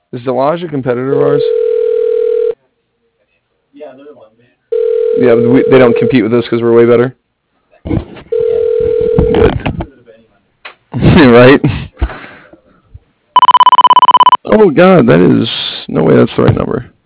Is Delage a competitor of ours? Yeah, they're London. Yeah, they don't compete with us because we're way better. Good. Right? Oh God, that is no way. That's the right number.